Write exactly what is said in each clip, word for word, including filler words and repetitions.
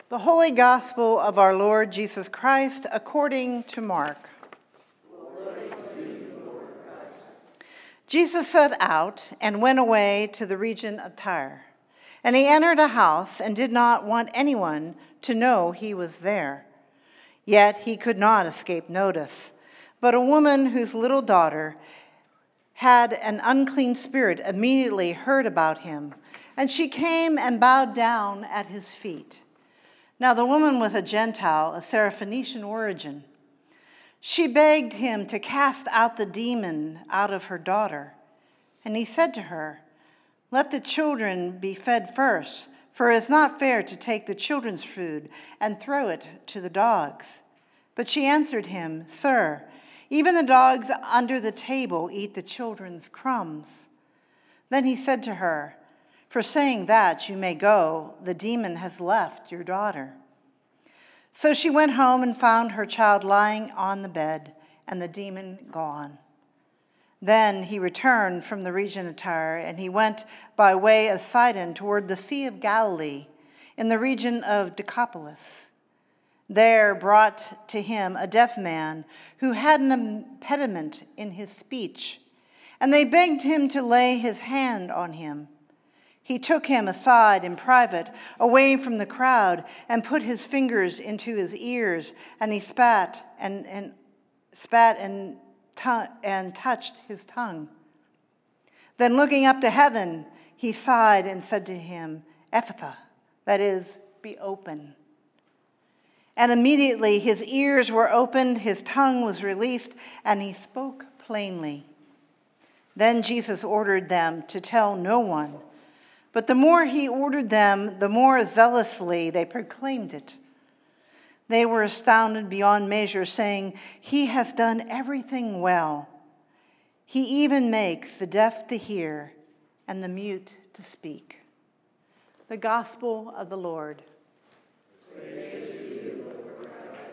The Holy Gospel of our Lord Jesus Christ according to Mark. Jesus set out and went away to the region of Tyre. And he entered a house and did not want anyone to know he was there. Yet he could not escape notice. But a woman whose little daughter had an unclean spirit immediately heard about him, and she came and bowed down at his feet. Now the woman was a Gentile, of Syrophoenician origin. She begged him to cast out the demon out of her daughter. And he said to her, "Let the children be fed first, for it is not fair to take the children's food and throw it to the dogs." But she answered him, "Sir, even the dogs under the table eat the children's crumbs." Then he said to her, "For saying that, you may go. The demon has left your daughter." So she went home and found her child lying on the bed, and the demon gone. Then he returned from the region of Tyre, and he went by way of Sidon toward the Sea of Galilee, in the region of Decapolis. There brought to him a deaf man who had an impediment in his speech, and they begged him to lay his hand on him. He took him aside in private, away from the crowd, and put his fingers into his ears, and he spat and, and spat and, t- and touched his tongue. Then looking up to heaven, he sighed and said to him, "Ephphatha," that is, "be open." And immediately his ears were opened, his tongue was released, and he spoke plainly. Then Jesus ordered them to tell no one. But the more he ordered them, the more zealously they proclaimed it. They were astounded beyond measure, saying, "He has done everything well. He even makes the deaf to hear and the mute to speak." The Gospel of the Lord. Praise to you, Lord Christ.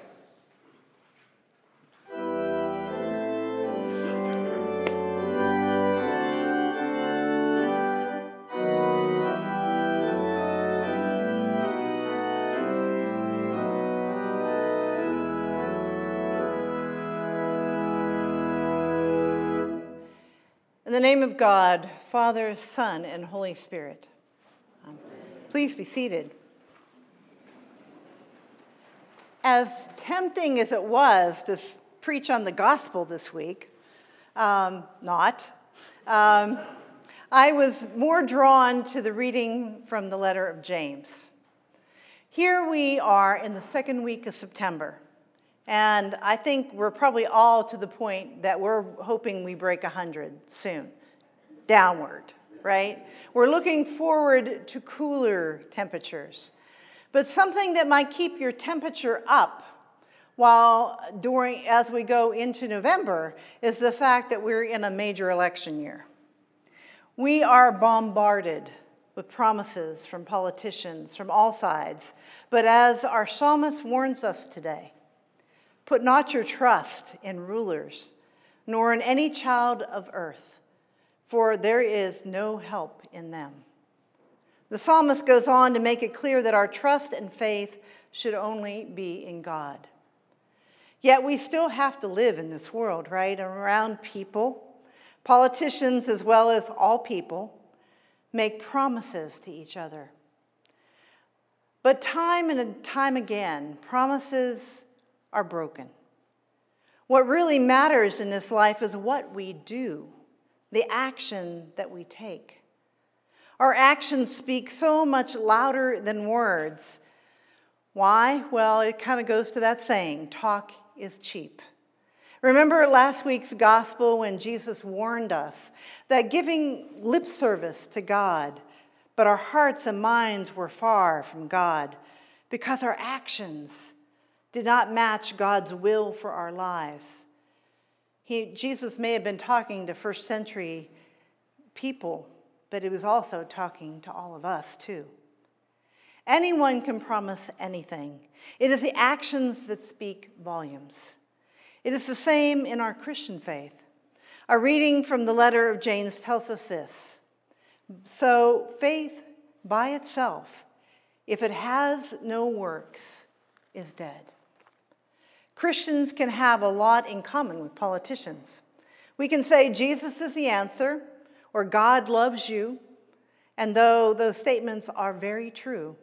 In the name of God, Father, Son, and Holy Spirit. Amen. Please be seated. As tempting as it was to preach on the gospel this week, um, not, um, I was more drawn to the reading from the letter of James. Here we are in the second week of September. And I think we're probably all to the point that we're hoping we break one hundred soon, downward, right? We're looking forward to cooler temperatures. But something that might keep your temperature up while during as we go into November is the fact that we're in a major election year. We are bombarded with promises from politicians from all sides. But as our psalmist warns us today, "Put not your trust in rulers, nor in any child of earth, for there is no help in them." The psalmist goes on to make it clear that our trust and faith should only be in God. Yet we still have to live in this world, right? Around people, politicians as well as all people, make promises to each other. But time and time again, promises are broken. What really matters in this life is what we do, the action that we take. Our actions speak so much louder than words. Why? Well, it kind of goes to that saying, talk is cheap. Remember last week's gospel when Jesus warned us that giving lip service to God, but our hearts and minds were far from God because our actions did not match God's will for our lives. He, Jesus may have been talking to first century people, but he was also talking to all of us too. Anyone can promise anything. It is the actions that speak volumes. It is the same in our Christian faith. Our reading from the letter of James tells us this. So faith by itself if it has no works, is dead. Christians can have a lot in common with politicians. We can say Jesus is the answer, or God loves you, and though those statements are very true,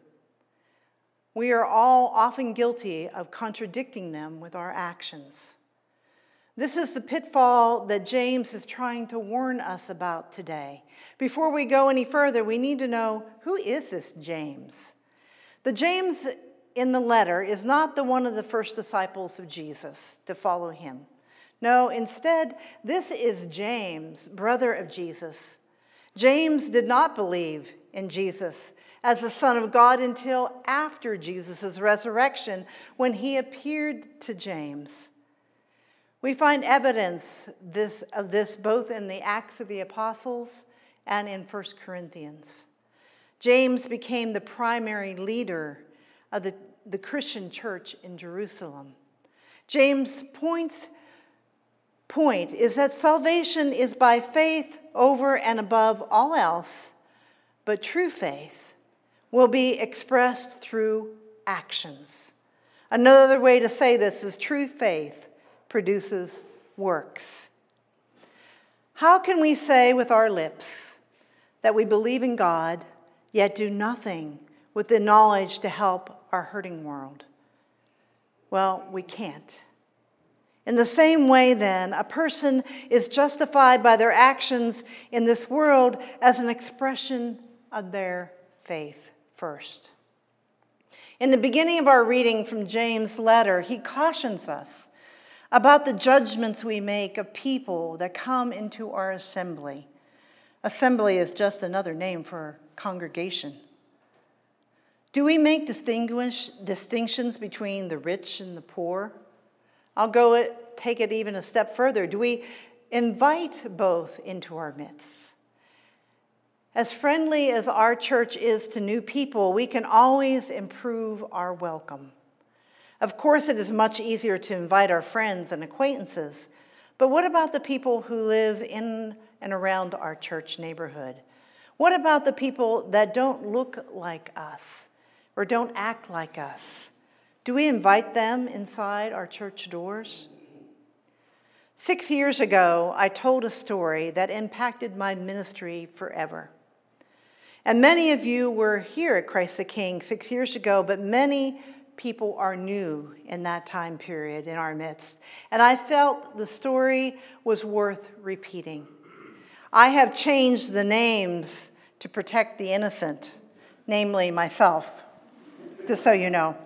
we are all often guilty of contradicting them with our actions. This is the pitfall that James is trying to warn us about today. Before we go any further, we need to know, who is this James? The James in the letter is not the one of the first disciples of Jesus to follow him. No, instead, this is James, brother of Jesus. James did not believe in Jesus as the Son of God until after Jesus' resurrection, when he appeared to James. We find evidence this, of this both in the Acts of the Apostles and in First Corinthians. James became the primary leader of the, the Christian church in Jerusalem. James' points, point is that salvation is by faith over and above all else, but true faith will be expressed through actions. Another way to say this is true faith produces works. How can we say with our lips that we believe in God, yet do nothing with the knowledge to help our hurting world? Well, we can't. In the same way, then, a person is justified by their actions in this world as an expression of their faith first. In the beginning of our reading from James' letter, he cautions us about the judgments we make of people that come into our assembly. Assembly is just another name for congregation. Do we make distinguish, distinctions between the rich and the poor? I'll go it, take it even a step further. Do we invite both into our midst? As friendly as our church is to new people, we can always improve our welcome. Of course, it is much easier to invite our friends and acquaintances, but what about the people who live in and around our church neighborhood? What about the people that don't look like us or don't act like us? Do we invite them inside our church doors? Six years ago, I told a story that impacted my ministry forever. And many of you were here at Christ the King six years ago, but many people are new in that time period in our midst. And I felt the story was worth repeating. I have changed the names to protect the innocent, namely myself, just so you know.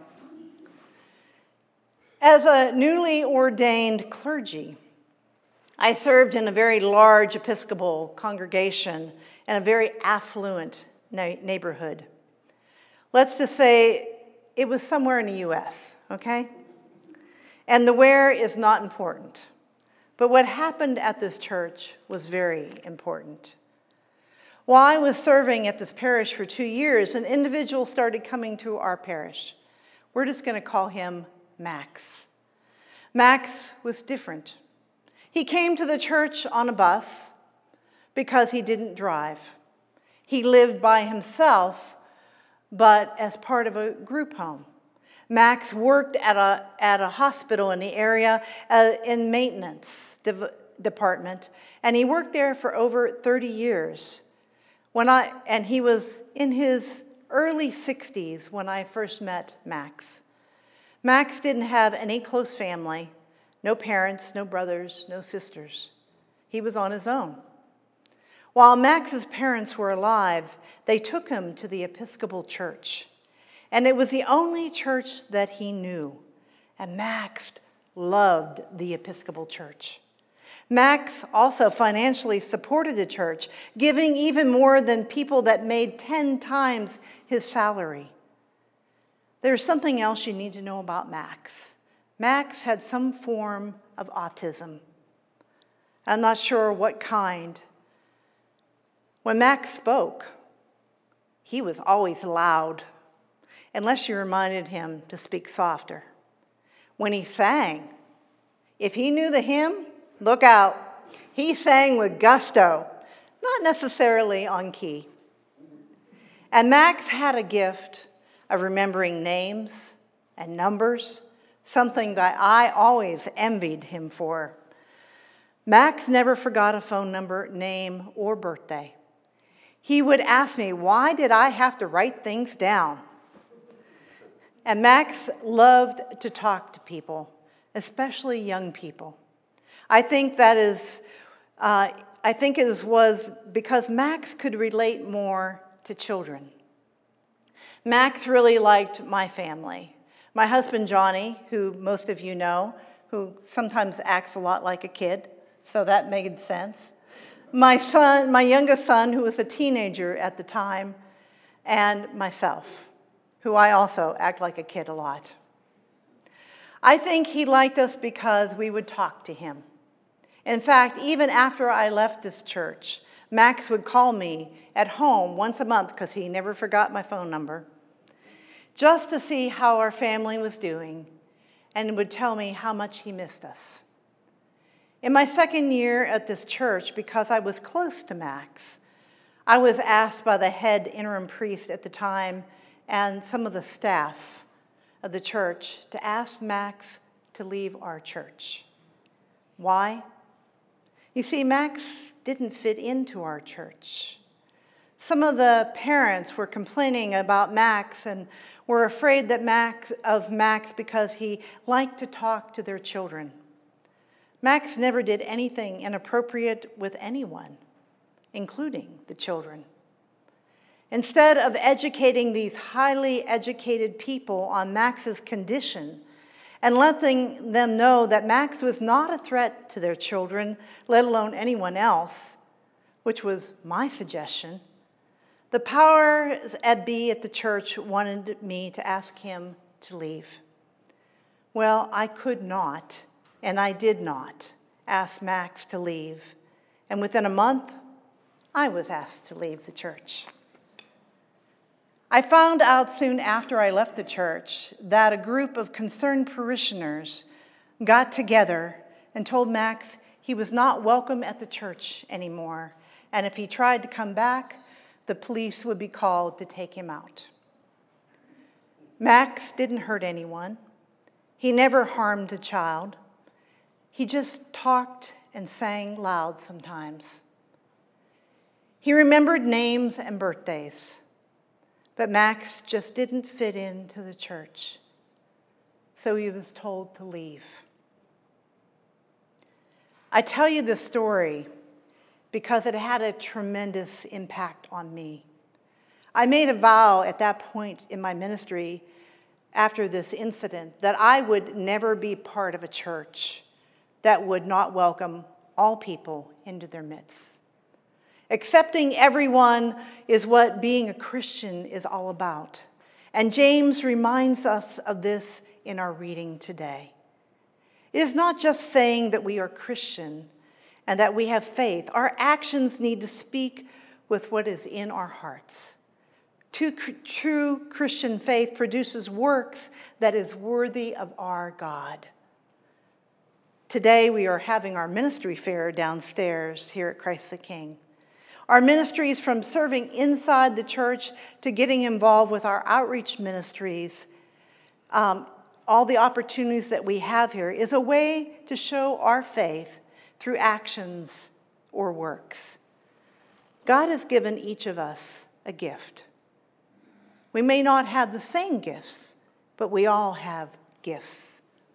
As a newly ordained clergy, I served in a very large Episcopal congregation in a very affluent na- neighborhood. Let's just say it was somewhere in the U S, okay? And the where is not important. But what happened at this church was very important. While I was serving at this parish for two years, an individual started coming to our parish. We're just going to call him Max. Max was different. He came to the church on a bus because he didn't drive. He lived by himself, but as part of a group home. Max worked at a, at a hospital in the area uh, in maintenance de- department, and he worked there for over thirty years. When I and he was in his early sixties when I first met Max. Max didn't have any close family, no parents, no brothers, no sisters. He was on his own. While Max's parents were alive, they took him to the Episcopal Church. And it was the only church that he knew. And Max loved the Episcopal Church. Max also financially supported the church, giving even more than people that made ten times his salary. There's something else you need to know about Max. Max had some form of autism. I'm not sure what kind. When Max spoke, he was always loud, unless you reminded him to speak softer. When he sang, if he knew the hymn, look out. He sang with gusto, not necessarily on key. And Max had a gift, of remembering names and numbers, something that I always envied him for. Max never forgot a phone number, name, or birthday. He would ask me, why did I have to write things down? And Max loved to talk to people, especially young people. I think that is, uh, I think it was because Max could relate more to children. Max really liked my family. My husband, Johnny, who most of you know, who sometimes acts a lot like a kid, so that made sense. My son, my youngest son, who was a teenager at the time, and myself, who I also act like a kid a lot. I think he liked us because we would talk to him. In fact, even after I left this church, Max would call me at home once a month, because he never forgot my phone number, just to see how our family was doing, and would tell me how much he missed us. In my second year at this church, because I was close to Max, I was asked by the head interim priest at the time and some of the staff of the church to ask Max to leave our church. Why? You see, Max didn't fit into our church. Some of the parents were complaining about Max and were afraid that Max of Max because he liked to talk to their children. Max never did anything inappropriate with anyone, including the children. Instead of educating these highly educated people on Max's condition and letting them know that Max was not a threat to their children, let alone anyone else, which was my suggestion, the powers that be at the church wanted me to ask him to leave. Well, I could not, and I did not ask Max to leave. And within a month, I was asked to leave the church. I found out soon after I left the church that a group of concerned parishioners got together and told Max he was not welcome at the church anymore, and if he tried to come back, the police would be called to take him out. Max didn't hurt anyone. He never harmed a child. He just talked and sang loud sometimes. He remembered names and birthdays, but Max just didn't fit into the church, so he was told to leave. I tell you this story because it had a tremendous impact on me. I made a vow at that point in my ministry after this incident that I would never be part of a church that would not welcome all people into their midst. Accepting everyone is what being a Christian is all about. And James reminds us of this in our reading today. It is not just saying that we are Christian and that we have faith. Our actions need to speak with what is in our hearts. True, true Christian faith produces works that is worthy of our God. Today we are having our ministry fair downstairs here at Christ the King. Our ministries, from serving inside the church to getting involved with our outreach ministries, um, all the opportunities that we have here, is a way to show our faith through actions or works. God has given each of us a gift. We may not have the same gifts, but we all have gifts.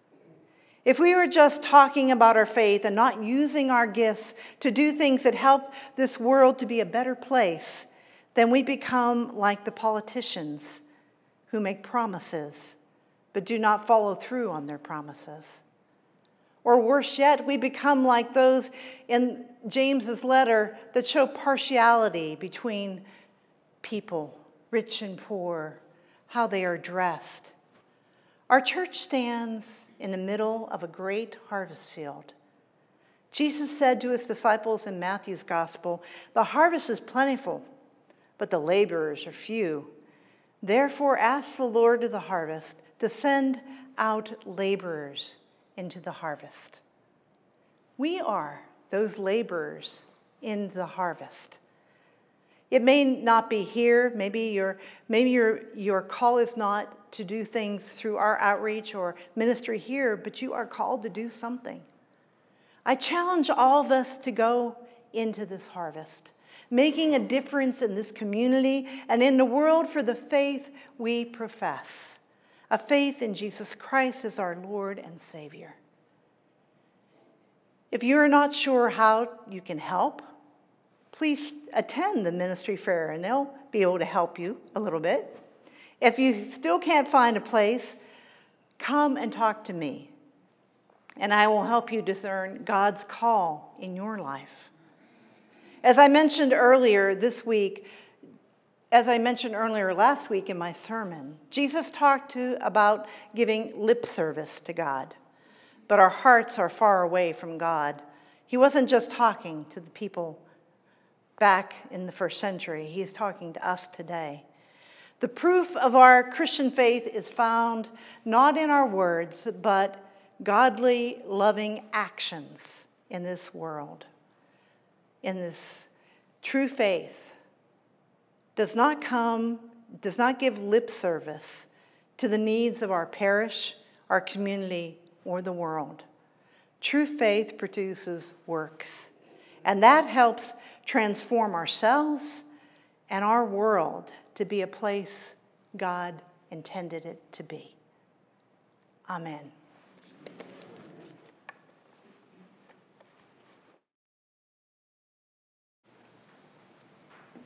If we were just talking about our faith and not using our gifts to do things that help this world to be a better place, then we become like the politicians who make promises but do not follow through on their promises. Or worse yet, we become like those in James's letter that show partiality between people, rich and poor, how they are dressed. Our church stands in the middle of a great harvest field. Jesus said to his disciples in Matthew's gospel, "The harvest is plentiful, but the laborers are few. Therefore ask the Lord of the harvest to send out laborers into the harvest." We are those laborers in the harvest. It may not be here. Maybe your maybe your your call is not to do things through our outreach or ministry here, but you are called to do something. I challenge all of us to go into this harvest, making a difference in this community and in the world for the faith we profess, a faith in Jesus Christ as our Lord and Savior. If you're not sure how you can help, please attend the ministry fair and they'll be able to help you a little bit. If you still can't find a place, come and talk to me, and I will help you discern God's call in your life. As I mentioned earlier this week, as I mentioned earlier last week in my sermon, Jesus talked to about giving lip service to God, but our hearts are far away from God. He wasn't just talking to the people back in the first century. He's talking to us today. The proof of our Christian faith is found not in our words, but godly, loving actions in this world. In this true faith does not come, does not give lip service to the needs of our parish, our community, or the world. True faith produces works, and that helps transform ourselves and our world to be a place God intended it to be. Amen.